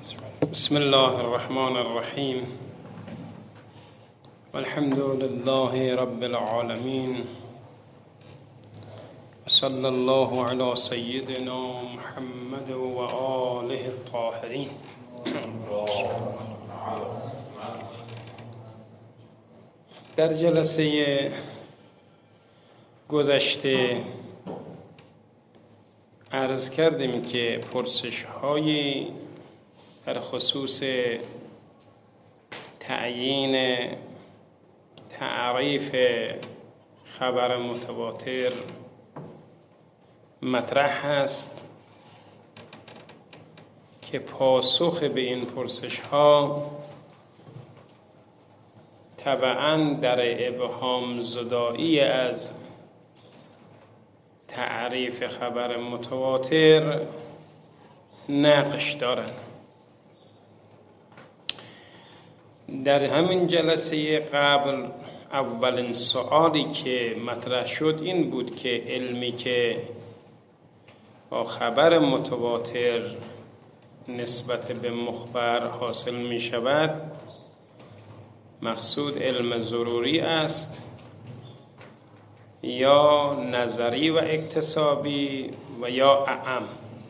بسم الله الرحمن الرحیم والحمد لله رب العالمین صلی الله علی سیدنا محمد و آله الطاهرین. در جلسه گذشته عرض کردیم که پرسش‌های در خصوص تعیین تعریف خبر متواتر مطرح هست که پاسخ به این پرسش‌ها طبعاً در ابهام زدایی از تعریف خبر متواتر نقش دارند. در همین جلسه قبل اولین سوالی که مطرح شد این بود که علمی که با خبر متواتر نسبت به مخبر حاصل می شود مقصود علم ضروری است یا نظری و اکتسابی و یا اعم.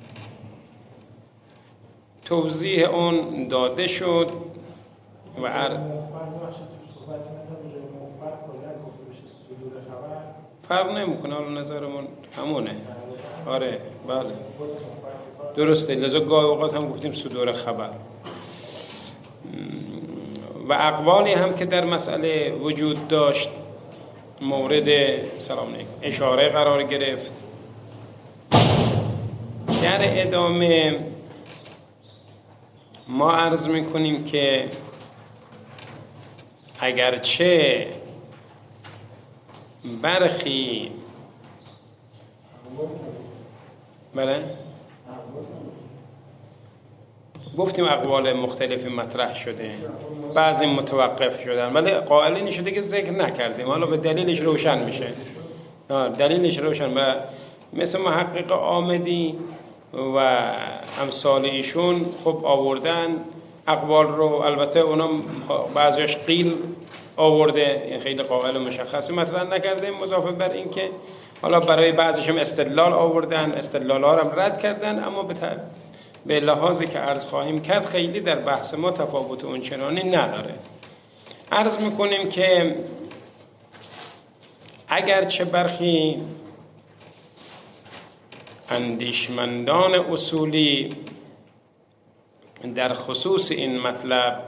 توضیح اون داده شد و فرق نمیکنه، حالا نظرمون همونه. آره بله درسته، لذا گاهی اوقات هم گفتیم صدور خبر. و اقوالی هم که در مسئله وجود داشت مورد سلام علیکم اشاره قرار گرفت. در ادامه ما عرض میکنیم که اگرچه برخی بله گفتیم اقوال مختلفی مطرح شده، بعضی متوقف شدن ولی قائلین شده که ذکر نکردیم. حالا به دلیلش روشن میشه، دلیلش روشن. و مثل محقق آمدی و امثال ایشون خب آوردن اقوال رو، البته اونا بعضیش قیل آورده، این خیلی قائل مشخصی مطرح نکرده، مضافه بر این که حالا برای بعضیش هم استدلال آوردن، استدلال ها هم رد کردن، اما به لحاظی که عرض خواهیم کرد خیلی در بحث ما تفاوت اونچنانی نداره. عرض میکنیم که اگرچه برخی اندیشمندان اصولی در خصوص این مطلب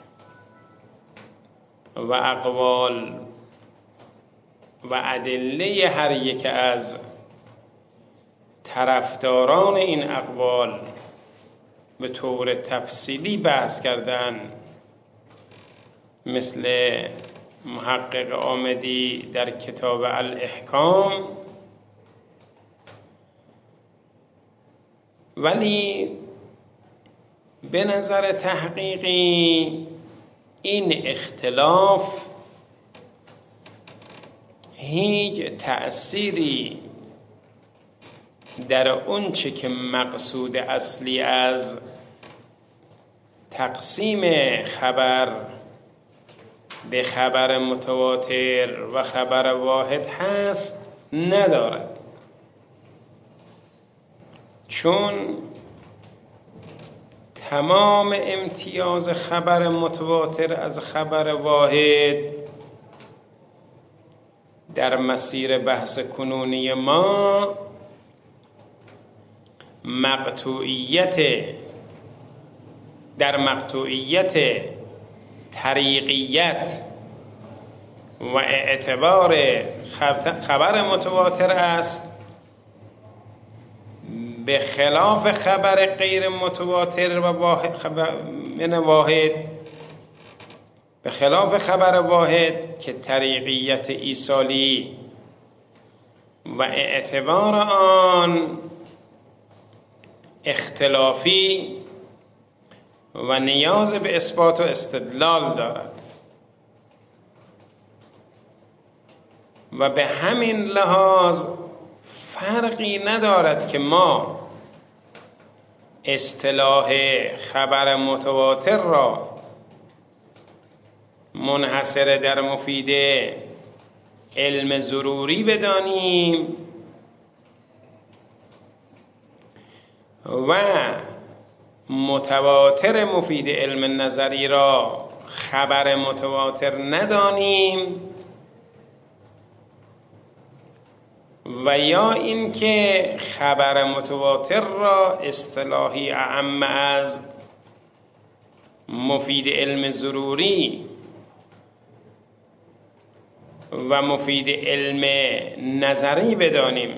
و اقوال و ادله هر یک از طرفداران این اقوال به طور تفصیلی بحث کردن، مثل محقق آمدی در کتاب الاحکام، ولی به نظر تحقیقی این اختلاف هیچ تأثیری در اون چه که مقصود اصلی از تقسیم خبر به خبر متواتر و خبر واحد هست ندارد، چون تمام امتیاز خبر متواتر از خبر واحد در مسیر بحث کنونی ما در مقطوعیت طریقیت و اعتبار خبر متواتر است، به خلاف خبر غیر متواتر و واحد، به خلاف خبر واحد که طریقیت ایصالی و اعتبار آن اختلافی و نیاز به اثبات و استدلال دارد و به همین لحاظ فرقی ندارد که ما اصطلاح خبر متواتر را منحصر در مفید علم ضروری بدانیم و متواتر مفید علم نظری را خبر متواتر ندانیم، و یا اینکه خبر متواتر را اصطلاحی اعم از مفید علم ضروری و مفید علم نظری بدانیم.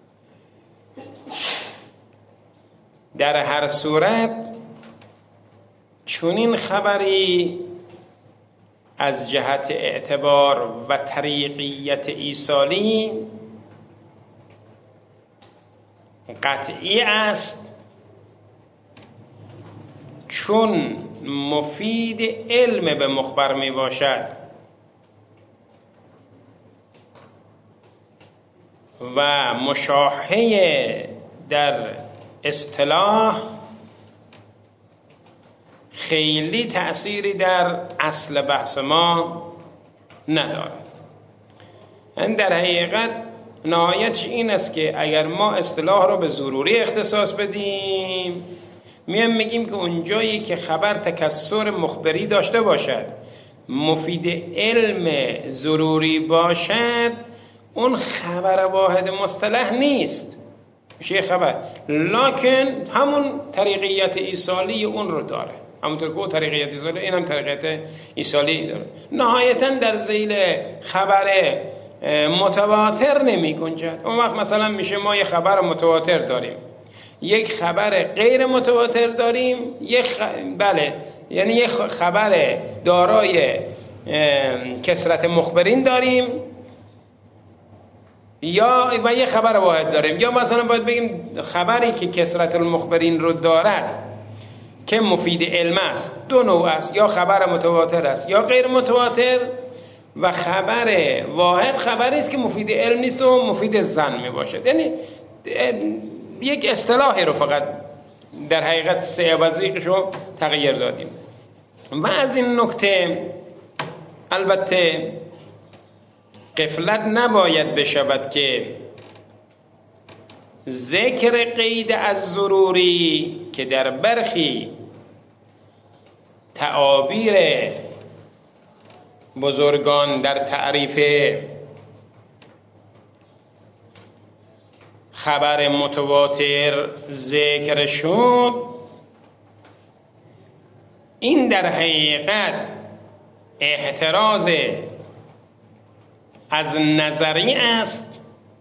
در هر صورت چنین خبری از جهت اعتبار و طریقیت ایصالی قطعی است، چون مفید علم به مخبر می باشد و مشاحه در اصطلاح خیلی تأثیری در اصل بحث ما ندارد. در حقیقت نهایتش این است که اگر ما اصطلاح را به ضروری اختصاص بدیم، میگیم که اونجایی که خبر تکسر مخبری داشته باشد، مفید علم ضروری باشد، اون خبر واحد مصطلح نیست، میشه خبر، لکن همون طریقیت ایصالی اون رو داره. همونطور که اون طریقیت ایصالی، این هم طریقیت ایصالی داره. نهایتاً در ذیل خبر متواتر نمی گنجد. اون وقت مثلا میشه ما یک خبر متواتر داریم، یک خبر غیر متواتر داریم، یعنی یک خبر دارای کثرت مخبرین داریم و یک خبر واحد داریم. یا مثلا باید بگیم خبری که کثرت المخبرین رو دارد که مفید علم است، دو نوع است، یا خبر متواتر است یا غیر متواتر، و خبر واحد خبری است که مفید علم نیست و مفید ظن می باشد. یعنی یک اصطلاحی رو فقط در حقیقت سه وظیفش رو تغییر دادیم. و از این نکته البته غفلت نباید بشود که ذکر قید از ضروری که در برخی تعابیر بزرگان در تعریف خبر متواتر ذکر شد، این در حقیقت احتراز از نظری است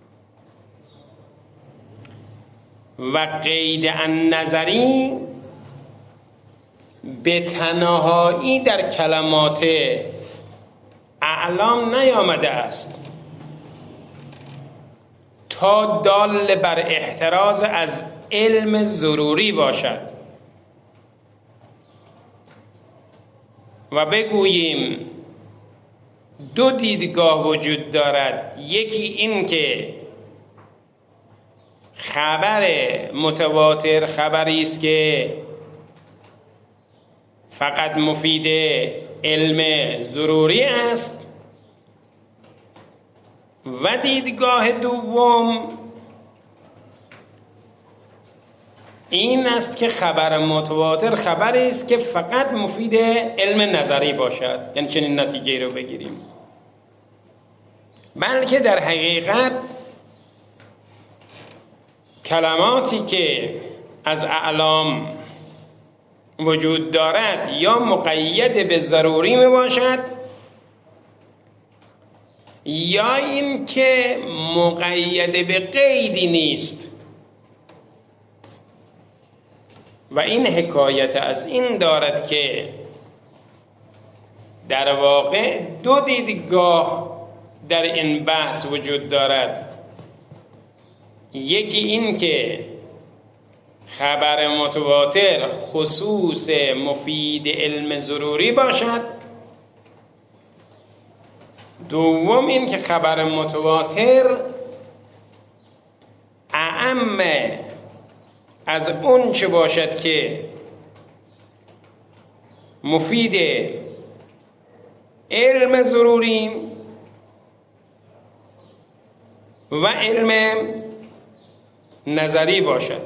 و قید النظری به تنهایی در کلمات اعلام نیامده است تا دال بر احتراز از علم ضروری باشد و بگوییم دو دیدگاه وجود دارد. یکی این که خبر متواتر خبری است که فقط مفید علم ضروری است، و دیدگاه دوم این است که خبر متواتر خبری است که فقط مفید علم نظری باشد، یعنی چنین نتیجه رو بگیریم. بلکه در حقیقت کلماتی که از اعلام وجود دارد یا مقید به ضروری می باشد یا این که مقید به قیدی نیست، و این حکایت از این دارد که در واقع دو دیدگاه در این بحث وجود دارد. یکی این که خبر متواتر خصوص مفید علم ضروری باشد، دوم این که خبر متواتر اعم از اون چه باشد که مفید علم ضروری و علم نظری باشد.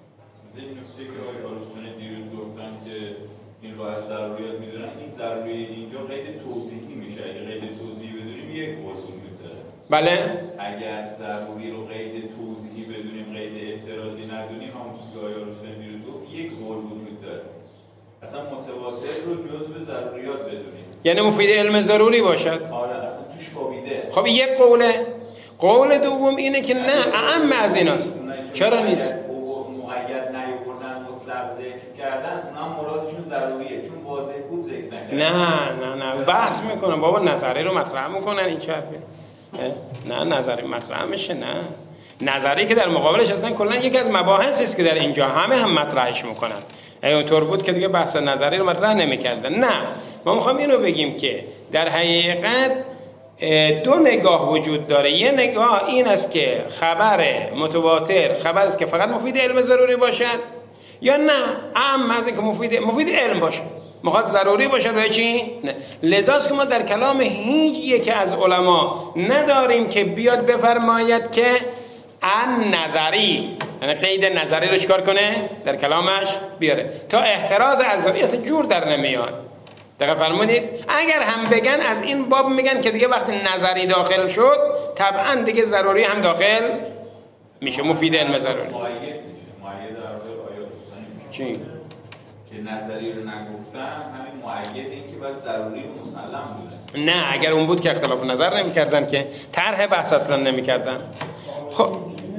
این راه ضروریات میدونن، این ضروری اینجا قید توضیحی میشه. اگه قید توضیحی بدونیم یک قول وجود داره. بله. اگر ضروری رو قید توضیحی بدونیم، قید اعتراضی ندونیم، همون چیزی که آیا رسول میرد یک قول وجود داره. اصلا متواتر رو جزء ضروریات بدونیم، یعنی مفید علم ضروری باشد. آره اصلا توش خوابیده. خب یک قوله. قول دوم اینه که نه، اعم از ایناست. چرا نیست؟ مؤید نیاوردن، مطلق ذکر کردن، اونا مرادشون ضروریه، چون واضح بود ذکر نکردن. نه بحث میکنن بابا، نظری رو مطرح میکنن. این چرفه نه، نظری مطرح میشه. نه، نظری که در مقابلش هستن کلا یکی از مباحثی است که در اینجا هم مطرحش میکنن. اگه اونطور بود که دیگه بحث نظری رو مطرح نمیکردن. نه، ما میخوام اینو بگیم که در حقیقت دو نگاه وجود داره. یه نگاه این است که خبر متواتر خبر است که فقط مفید علم ضروری باشد، یا نه عام از اینکه مفید علم باشد، میخواد ضروری باشد و چی؟ نه. لذاست که ما در کلام هیچ یکی از علما نداریم که بیاد بفرماید که ان نظری، یعنی قید نظری رو چیکار کنه؟ در کلامش بیاره. تا احتراز از اصلا جور در نمیاد. دقیق فرمودید؟ اگر هم بگن از این باب میگن که دیگه وقتی نظری داخل شد طبعا دیگه ضروری هم داخل میشه، مفید علم ضروری. مؤید در آیات چی؟ که نظری رو نگفتن، همین مؤید این که باید ضروری رو مسلم دونست. نه، اگر اون بود که اختلاف نظر نمیکردن، که طرح بحث اصلا نمیکردن. خب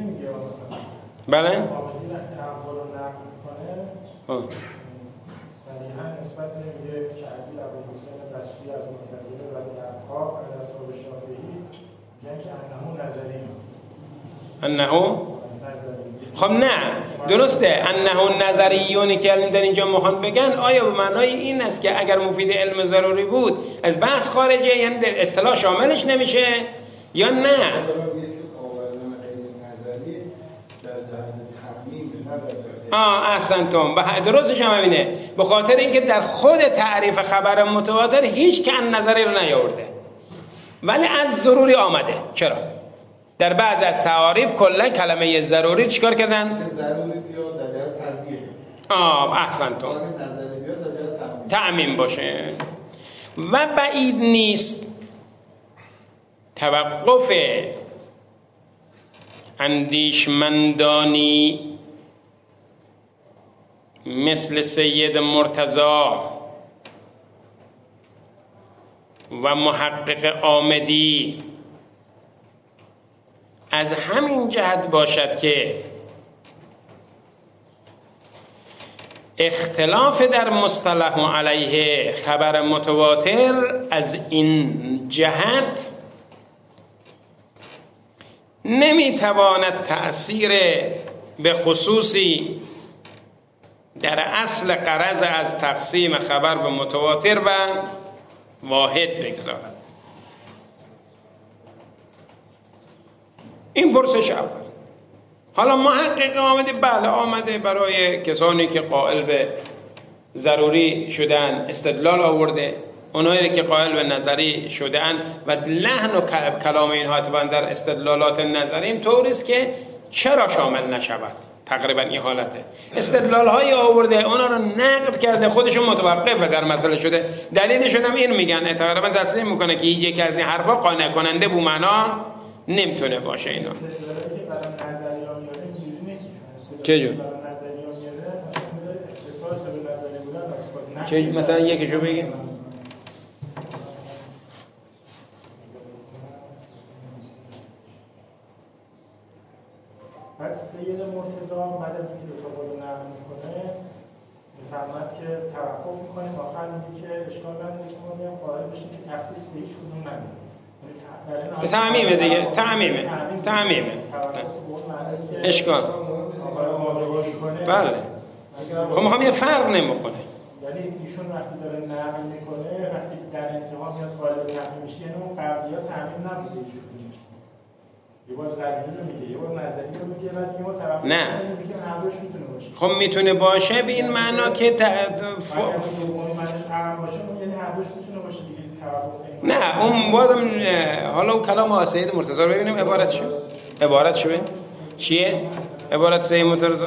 بله؟ نسبت نمیگه که عدی ابوالحسین بصری از معتزله و دقاق از اصحاب شافعی میگن که انه خب نه درسته، انه نظریونی که در اینجا میخوان بگن آیا به معنای این است که اگر مفید علم ضروری بود از بحث خارجه، یعنی در اصطلاح شاملش نمیشه، یا نه؟ احسنتم. درستش هم همینه، به خاطر اینکه در خود تعریف خبر متواتر هیچ که ان نظری رو نیاورده ولی از ضروری آمده. چرا؟ در بعض از تعاریف کلا کلمه ضروری چیکار کردن؟ ضروری بیاد در جهت تضییق. احسنتم، تعمیم باشه. و بعید نیست توقف اندیشمندانی مثل سید مرتضی و محقق آمدی از همین جهت باشد که اختلاف در مصطلح علیه خبر متواتر از این جهت نمیتواند تأثیر به خصوصی در اصل غرض از تقسیم خبر به متواتر و واحد بگذارد. این پرسش اول. حالا محقق آمده برای کسانی که قائل به ضروری شدن استدلال آورده، اونایی که قائل به نظری شدن و لحن و کلام اینها اتفاقاً در استدلالات نظری این طوری است که چرا شامل نشود. تقریبا این حالته. استدلال های آورده، اونا رو نقد کرده، خودشون متوقفه در مسئله شده. دلیلشون هم این میگن، تقریبا تسلیم میکنه که یکی از این حرفا قانع کننده بو معنا نمیتونه باشه. اینا چه چه مثلا یکیشو بگیم. بعد سید مرتضی بعد از اینکه دو تا قول نقل میکنه میفهمد که توقف میکنه، آخر میگه که اشکال نداره که ما میام قائل بشیم که تخصیص به هیچ کدوم نداره. تعمیمه دیگه، تعمیمه. اشکال. بله. خب میخوام یه فرق نمیکنه. یعنی ایشون وقتی داره نقل میکنه، وقتی در انتها میاد قائل به تعمیم میشه، یعنی اون قبلی‌ها تعمیم نبوده ایشون. یه بار ضروری رو میگه، یه بار نظری رو میگه، بعد یه بار طرف نه میگه هر دوش میتونه باشه. خب میتونه باشه به این معنا که دومی معنیش عام باشه، اون یعنی هر دوش میتونه باشه دیگه. نه اون بازم حالا اون کلام سید مرتضی رو ببینیم عبارت شو چیه عبارت سید مرتضی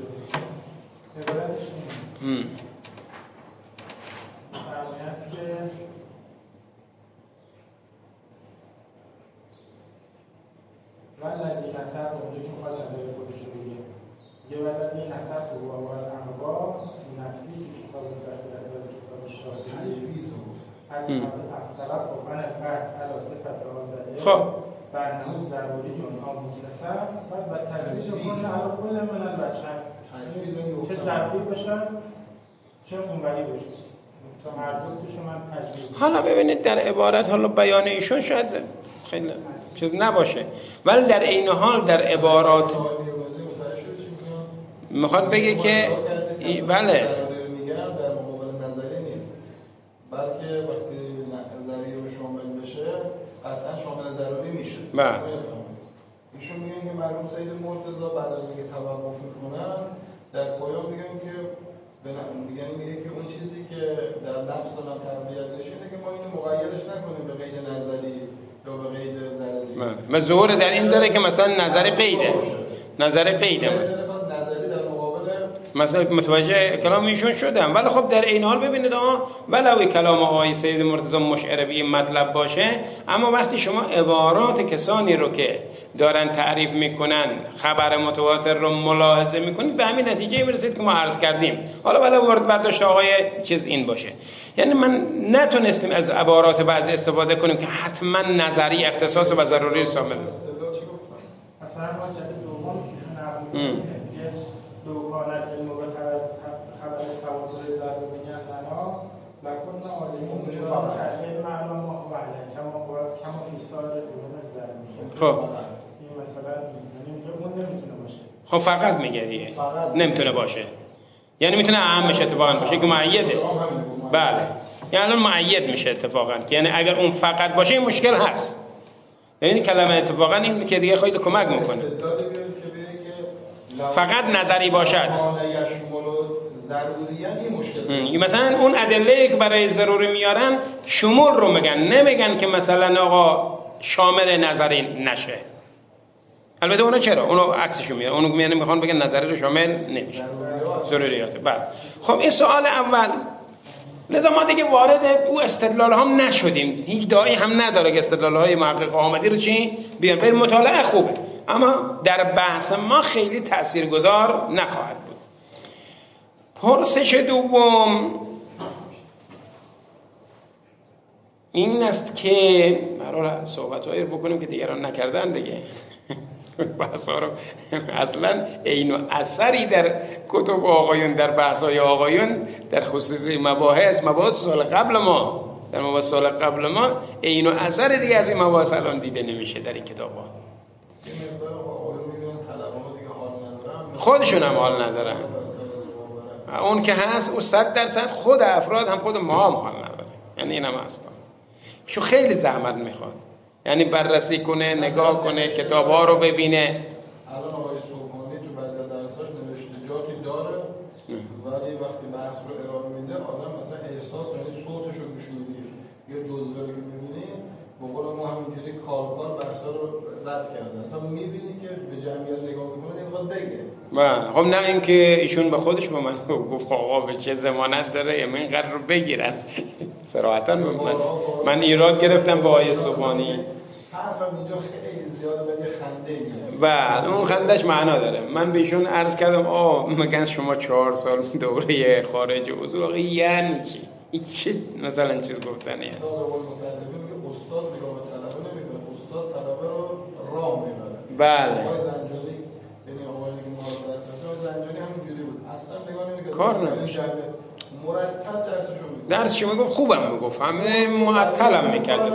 بعد از این نصب اونجا که میخواد نظر خودش رو بگه یه بعد از این نصب رو باید انواع نفسی که کتاب سرخی از کتاب شاهدی طرف من القطع علا صفت آزده خب برنامه ضروری اونها متصم و تجویز کنه علا کل من البچن چه ضروری باشن چه اونوری باشن تا مرزوز بشه من تجویز. حالا ببینید در عبارت حالا بیان ایشون شاید خیلی چیز نباشه، ولی در عین حال در عبارات میخواد بگه که بله میگم در مقابل نظری نیست، بلکه وقتی نظری رو شامل بشه قطعا شامل ضروری میشه. بله ایشون میگن که مرحوم سید مرتضی بعد از اینکه توقف میکنن در پایان میگن که میگه که اون چیزی که در نفس آدم تربیت بشه اینه که ما اینو مقیدش نکنیم به قید نظری یا به قید ضروری. و ظهور در این داره که مثلا نظر قیده نظری در مقابل مثلا متوجه کلام ایشون شدم، ولی خب در این حال ببینید ولو کلام آقای سید مرتضی مشعر به این مطلب باشه، اما وقتی شما عبارات کسانی رو که دارن تعریف میکنن خبر متواتر رو ملاحظه میکنید به همین نتیجه میرسید که ما عرض کردیم. حالا ولو ورد برداشت آقای چیز این باشه، یعنی من نتونستیم از عبارات بعضی استفاده کنیم که حتما نظری اختصاص و ضروری شامل مثلا ما جدید دوم که شون دو کانت علم و خبر توازن ضرب میگن لنا لکن عالمون علم معنا ما کما فیصال علوم ضرب میگن. خب این مثلا اون نمیتونه باشه. خب فقط میگه دیگه نمیتونه باشه، یعنی میتونه اهمش اتفاقا باشه که معیده. بله یعنی الان معید میشه اتفاقا که یعنی اگر اون فقط باشه این مشکل هست، یعنی کلمه اتفاقا این که دیگه خیلی کمک میکنه. فقط نظری باشد مثلا اون ادله که برای ضروری میارن شمول رو میگن، نمیگن که مثلا آقا شامل نظری نشه. البته اونا چرا؟ اونا عکسشو میارن، اونا میخوان بگن نظری رو شامل نمیشه ضروریاته. بله خب این سوال اول، لذا ما دیگه وارد او استدلال هم نشدیم، هیچ داعی هم نداره که استدلال های محقق آمدی رو چی بیان. ولی مطالعه خوبه اما در بحث ما خیلی تاثیرگذار نخواهد بود. پرسش دوم این است که برای صحبت‌هایی رو بکنیم که دیگران نکردن دیگه بحث‌ها رو اصلا عین و اثری در کتب آقایون در بحث‌های آقایون در خصوصی مباحث سال قبل ما در مباحث سال قبل ما عین و اثر دیگه از این مباحث الان دیده نمیشه در این کتاب‌ها. خودشون هم حال ندارن، اون که هست او 100% خود افراد هم خود ما هم حال نداره، یعنی این هم هست چون خیلی زحمت میخواد، یعنی بررسی کنه، نگاه کنه، کتاب‌ها رو ببینه. الان آقای صبحانی تو بعضی درساش نوشته جاتی داره ولی وقتی بحث رو ارائه میده آدم مثلا احساس یعنی صوتش رو گوش میدی یا جزوه رو میبینی با قول ما همینجوری کارکار بحثا رو رد کرده، اصلا میبینی که به جمعیت نگاه میکنه نمیخواد بگه. خب نه اینکه ایشون به خودش به من گفت آقا به چه ضمانت داره اینقدر رو بگیرن صراحتاً من ایراد گرفتم با آقای صبحانی. حرفم اینجا خیلی زیاده ولی خنده میاد. بله اون خندش معنا داره. من به ایشون عرض کردم میگن شما 4 سال دوره خارج اصول، آقا یعنی چی؟ این چه مثلا چیز گفتنیه؟ استاد نگاه به طلبه نمیکنه، استاد طلبه رو راه میبره. بله آقای زنجانی یعنی آقایی که ما رو درس زنجانی همینجوری بود، اصلا نگاه نمیکنه، کار نمیشه، مرتب درسشو میگفت. درسشو میگفت، خوبم میگفت، همه معطلم میکرد.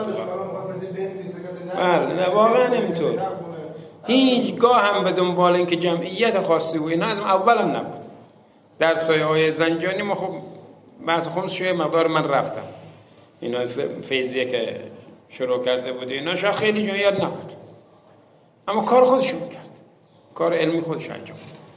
بله نه واقعا اینطور، هیچگاه هم به دنبال اینکه جمعیت خاصی و اینا از اولم نبود. درسای آقای زنجانی ما خب بحث خمس شویه مقدار من رفتم، اینا فیضیه که شروع کرده بود اینا شاید خیلی جایت نبود، اما کار خودشو میکرد، کار علمی خودش انجام.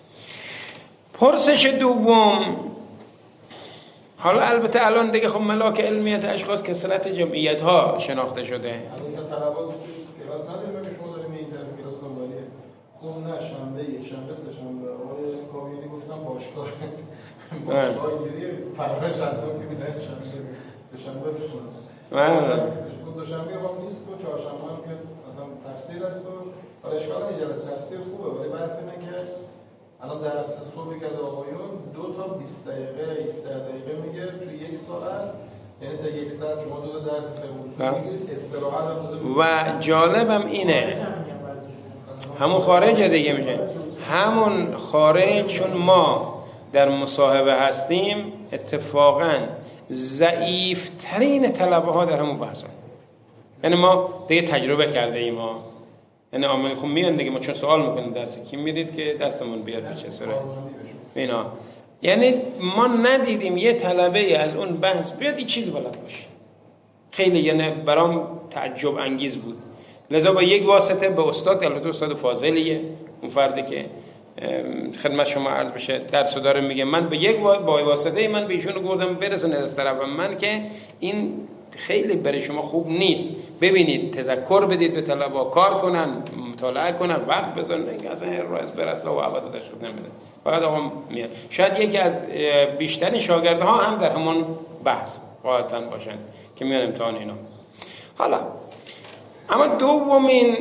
پرسش دوم، حالا البته الان دیگه خب ملاک علمیت اشخاص کثرت جمعیت ها شناخته شده. الان تلاباز کلاس نداریم که شما داریم این طرف کلاس دنبالیه. خب نه شنبه یک شنبه سه شنبه آقای کامیونی گفتم باشگاه اینجوری فرقش حتما که میدن شنبه به شنبه بخونم. دوشنبه هم نیست و چهارشنبه هم که مثلا تفسیر است و حالا اشکال نداره جلسه تفسیر خوبه، ولی بحث اینه که الان درس صبحی که از آقایون 2 تا 20 دقیقه 17 دقیقه میگه توی 1 ساعت، یعنی تا 1 ساعت شما 2 تا درس فقه میگیرید، استراحت هم و جالبم اینه همون خارجه دیگه میشه، همون خارج، چون ما در مصاحبه هستیم اتفاقا ضعیفترین طلبه ها در همون بحثن. یعنی ما دیگه تجربه کرده ایم ها، یعنی عامل خب میان دیگه، ما چون سوال میکنیم درس کی میدید که دستمون بیاد به چه صورت اینا، یعنی ما ندیدیم یه طلبه از اون بحث بیاد این چیز بلد باشه. خیلی یعنی برام تعجب انگیز بود. لذا با یک واسطه به استاد، البته استاد فاضلیه اون فردی که خدمت شما عرض بشه درسو داره میگه، من به یک با واسطه من به ایشون گفتم برسونید از طرفم من که این خیلی برای شما خوب نیست، ببینید تذکر بدید به طلبا، کار کنن، مطالعه کنن، وقت بذارن، که اصلا راز برسله و عبادت تشریف نمیده، فقط آقا میاد. شاید یکی از بیشترین شاگردها هم در همون بحث قاعدتاً باشن که میان امتحان اینا. حالا اما دومین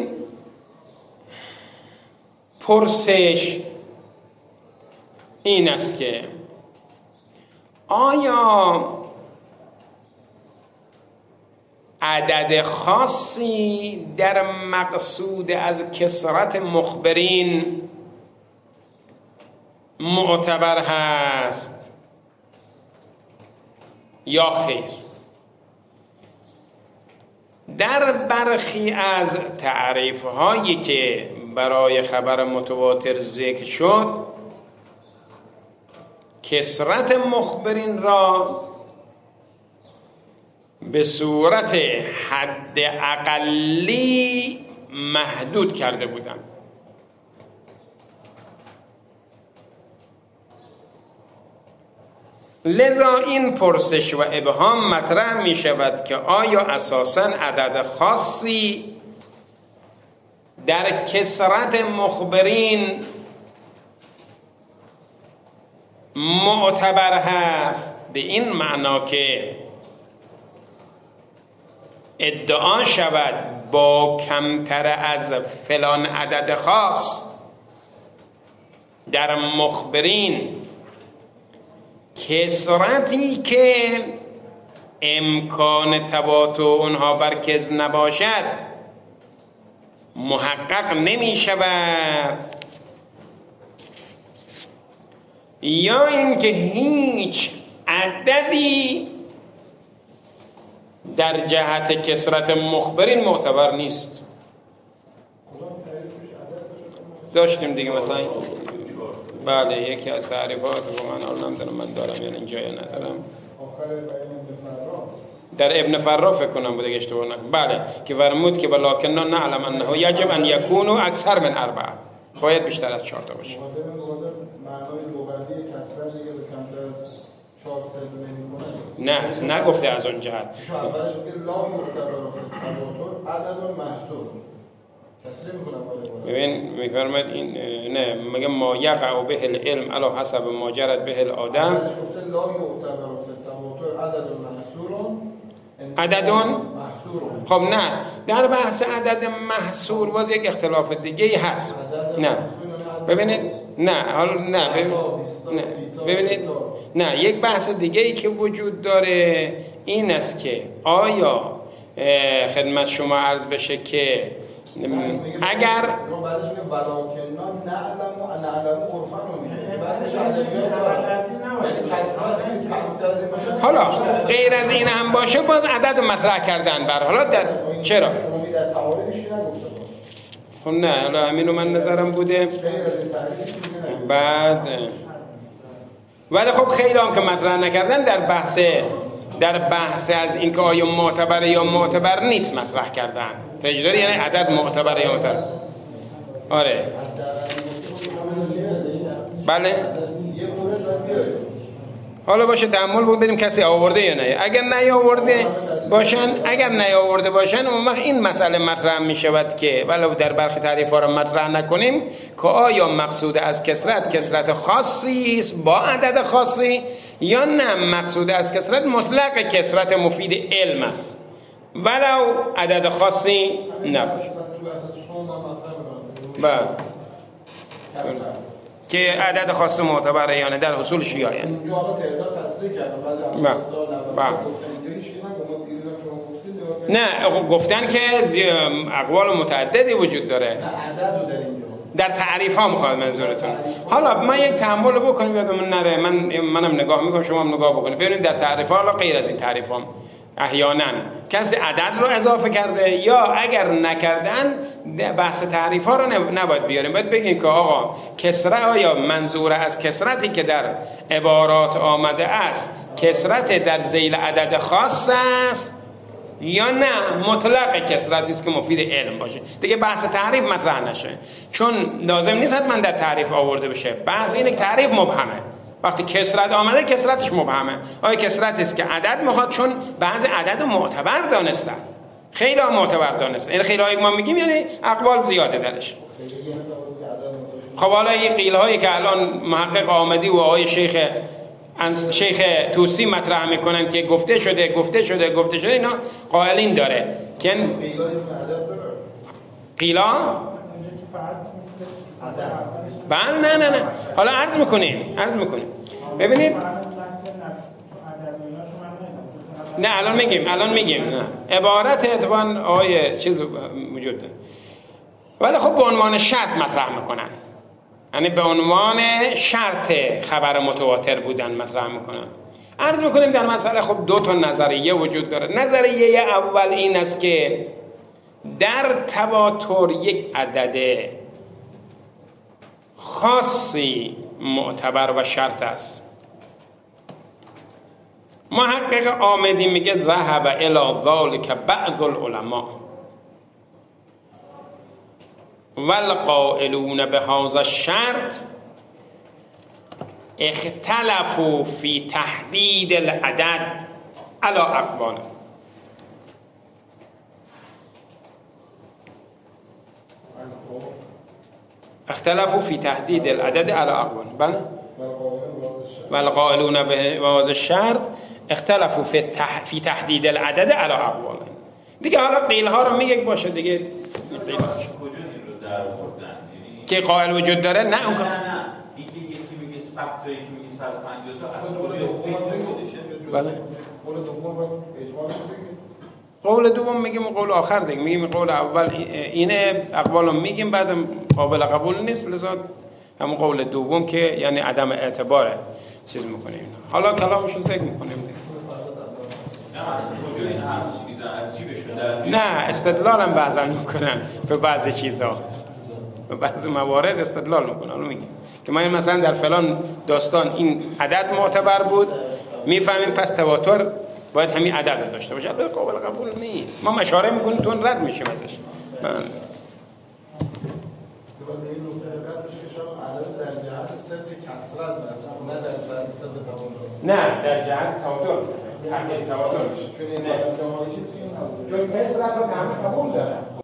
پرسش این است که آیا عدد خاصی در مقصود از کثرت مخبرین معتبر هست یا خیر؟ در برخی از تعریف‌هایی که برای خبر متواتر ذکر شد، کثرت مخبرین را به صورت حد اقلی محدود کرده بودند. لذا این پرسش و ابهام مطرح می شود که آیا اساساً عدد خاصی در کثرت مخبرین معتبر هست، به این معنا که ادعا شود با کمتر از فلان عدد خاص در مخبرین کثرتی که امکان تباطؤ اونها بر کذب نباشد محقق نمی شود، یا اینکه هیچ عددی در جهت کثرت مخبرین معتبر نیست. داشتیم دیگه مثلا بله یکی از تعریفات رو من نمیدونم من دارم یا اینجا یا ندارم، در ابن فرا فکر کنم بوده اشتباه نکنم، بله که فرمود که ولکننا نعلم انه یجب ان یکونوا اکثر من 4، باید بیشتر از 4 تا باشه. معنای لغوی کثرت دیگه به کمتر از 4 صد نمی‌کنه. نه نگفته از اون جهت. شو اولش که لا معتبر فی عدد محصور تسلیم می‌کنم. ببین می‌فرماید این نه میگه ما یقع به العلم علی حسب ما جرت به الادم. گفته لا معتبر فی عدد محصور. عددون خب نه در بحث عدد محصور باز یک اختلاف دیگه هست. نه ببینید نه حالا نه ببینید نه یک بحث دیگه ای که وجود داره این است که آیا خدمت شما عرض بشه که اگر حالا غیر از این هم باشه باز عدد مطرح کردن بر حالا در چرا؟ خب نه حالا همینو من نظرم بوده بعد ولی خب خیلی هم که مطرح نکردن در بحث از اینکه آیا معتبر یا معتبر نیست مطرح کردن. تجداری یعنی عدد معتبر یا معتبر آره بله حالا باشه تأمل بود بریم کسی آورده یا نه. اگر نیاورده باشن اون وقت این مسئله مطرح می شود که ولو در برخی تعریف ها را مطرح نکنیم که آیا مقصود از کثرت خاصی است با عدد خاصی یا نه مقصود از کثرت مطلق کثرت مفید علم است ولو عدد خاصی نباشه. بله که عدد خاص معتبره یا نه در حصول شیعه یعنی اونجا حالا تعداد تصریح کردن نه گفتن که اقوال متعددی وجود داره. نه عدد رو در اینجا در تعریف ها میخواد منظورتون. حالا من یک تأمل بکنیم یادمون نره، منم نگاه میکنم شما هم نگاه بکنید ببینید در تعریف ها، حالا غیر از این تعریف ها احیانا کسی عدد رو اضافه کرده یا اگر نکردن بحث تعریف ها رو نباید بیاریم، باید بگیم که آقا کسره آیا منظور از کسرتی که در عبارات آمده است کسرت در ذیل عدد خاص است یا نه مطلق کسرتی است که مفید علم باشه. دیگه بحث تعریف مطرح نشه چون لازم نیست حتما در تعریف آورده بشه. بحث اینه که تعریف مبهمه. وقتی کسرت آمده کسرتش مبهمه. آیا کسرتی است که عدد میخواد چون بعضی عدد معتبر دانستن، خیلی ها معتبر دانستن. این خیلی هایی که ما میگیم یعنی اقوال زیاده درش. خب حالا این قیل هایی که الان محقق آمدی و آقای شیخ توسی مطرح میکنن که گفته شده اینا قائلین داره که قیلا بله نه حالا عرض میکنیم ببینید نه الان میگیم نه عبارت اتفاقا آقای چیز وجود داره ولی خب به عنوان شرط مطرح میکنن، یعنی به عنوان شرط خبر متواتر بودن مطرح میکنن. عرض میکنیم در مسئله خب دو تا نظریه وجود داره. نظریه اول این است که در تواتر یک عدد خاصی معتبر و شرط است. محقق آمدی میگه ذهب الی ذلک بعض العلماء والقائلون بهذا الشرط اختلفوا في تحديد العدد على اقوال. اختلفوا في تحديد العدد على اقوال. بله والقائلون بهذا الشرط اختلفوا في تحديد العدد على اقوال. دیگه حالا قیل ها رو میگه باشه دیگه قیل هاش که قائل وجود داره. نه اون یکی میگه 100 تا یکی میگه 150 تا از کجا بله قول دوم میگیم قول آخر دیگه میگیم قول اول اینه اقوالو میگیم بعدم قابل قبول نیست لذا همون قول دوم که یعنی عدم اعتباره چیز میکنیم. حالا کلامشو ذکر میکنیم نه استدلال هم بعضا میکنن به بعضی چیزها، به بعضی موارد استدلال میکنن. حالا میگیم که ما مثلا در فلان داستان این عدد معتبر بود میفهمیم پس تواتر باید همین عدد داشته باشه. البته قابل قبول نیست، ما اشاره میکنیم تون رد میشیم ازش. نه در جهت تواتر تحقیق تواتر میشه چون کسرت رو همه قبول داره.